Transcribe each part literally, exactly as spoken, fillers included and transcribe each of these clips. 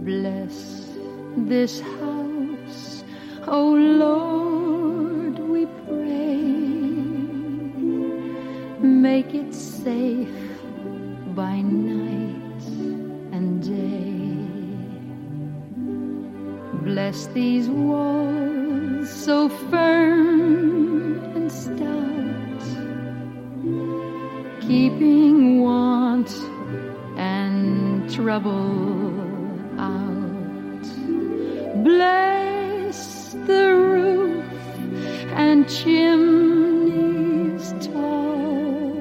Bless this house, O Lord, we pray. Make it safe by night and day. Bless these walls so firm and stout, keeping want and trouble out. Bless the roof and chimneys tall.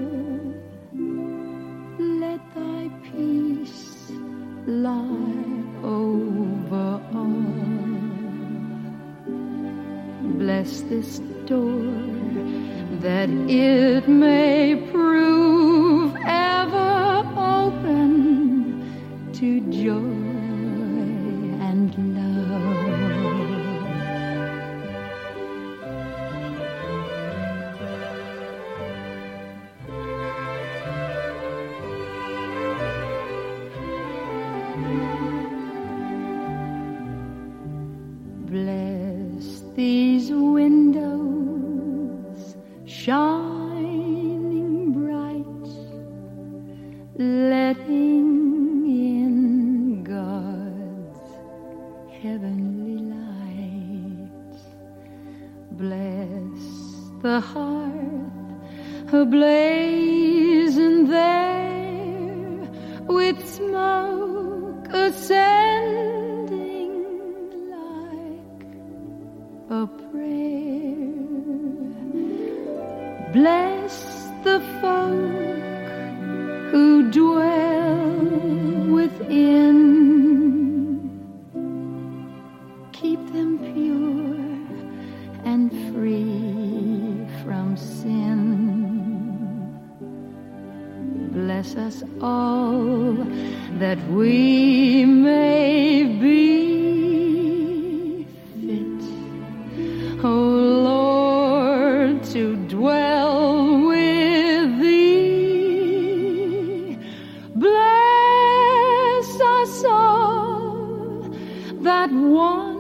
Let thy peace lie over all. Bless this door that it may prove ever open to joy and love. Bless these windows shining bright, letting in God's heavenly light. Bless the hearth ablazing there, with smoke ascending like a prayer. Bless the folk who dwell within. Keep them pure and free from sin. Bless us all that we may be fit, O Lord, to dwell with thee. Bless us all that one